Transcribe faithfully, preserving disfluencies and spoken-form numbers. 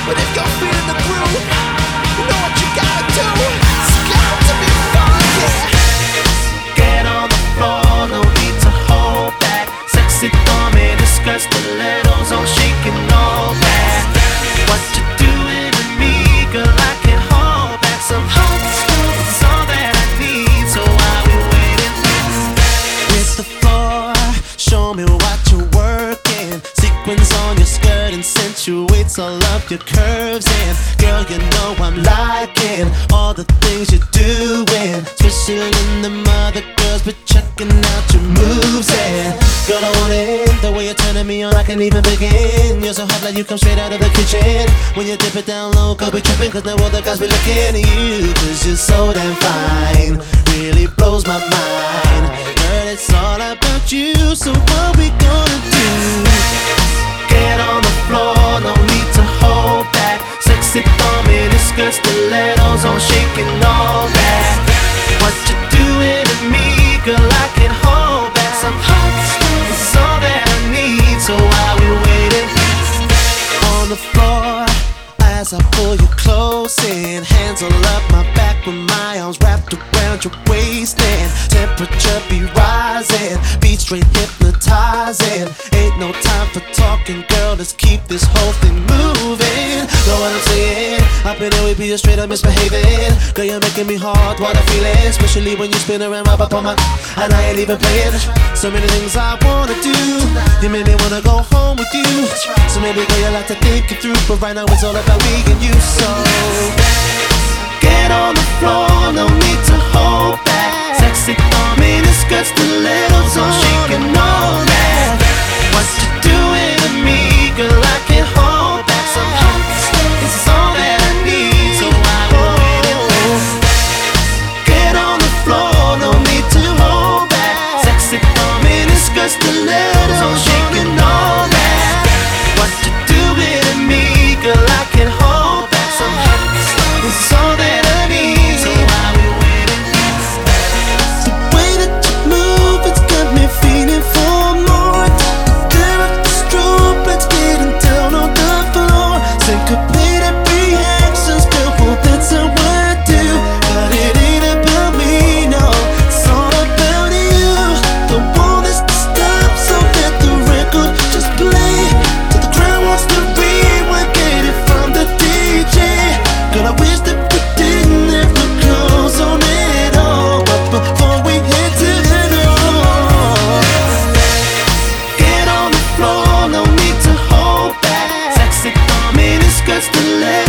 But if you're feeling the groove, you know what you gotta do. It's got to be fun, yeah. Get on the floor, no need to hold back. Sexy dormant, skirt stilettos on shaking all that. What you doing to me, girl? I can hold back. Some hot stuff is all that I need. So I'll be waiting. Hit the floor, show me what you're working. Sequins on your skirt accentuates all of your curves. And girl, you know I'm liking all the things you're doing, especially in the mother girls, but checking out your moves. And girl, I want it, the way you're turning me on, I can't even begin. You're so hot like you come straight out of the kitchen. When you dip it down low, girl, be tripping, cause now all the guys be looking at you, cause you're so damn fine. Really blows my mind. Girl, it's all about you, so what we gonna do? Get on the floor, no need to hold back. Sexy dormant, skirt stilettos on shaking all that. What you doing to me, girl? I can hold back. Some hot stuff is all that I need. So while we waiting on the floor, as I pull you close in, hands all up my back with my arms wrapped around your waist, and temperature be rising, beat straight hypnotizing. Ain't no time for talking, girl, let's keep this whole thing moving. Know what I'm saying? Up in here we be straight up misbehaving. Girl, you're making me hard, what I'm feeling, especially when you spin around right up on my, and I ain't even playing. So many things I wanna do, you made me wanna go home with you. So maybe girl, you like to think it through, but right now it's all about me and you. So get on the floor, no need to hold back. Sexy dormant, skirt stilettos on shaking all that. What you doing to me, girl? I can't hold back. Some hot stuff is all that I need. So I will wait. Get on the floor, no need to hold back. Sexy dormant, skirt stilettos on shaking all that. What you doing to me, girl? I can't hold back. Some hot stuff is all that I need. So I will wait. The way that you move, it's got me feeling for more. Clear up the strobe, let's get it down on the floor. Syncopated reactions, girl, well, that's how I do. But it ain't about me, no, it's all about you. Don't want this to stop, so let the record just play till the crowd wants to rewind. Get it from the D J. Girl, I wish that we didn't have to close on it all, but before we head to the door, get on the floor, no need to hold back. Sexy dormant, skirt stilettos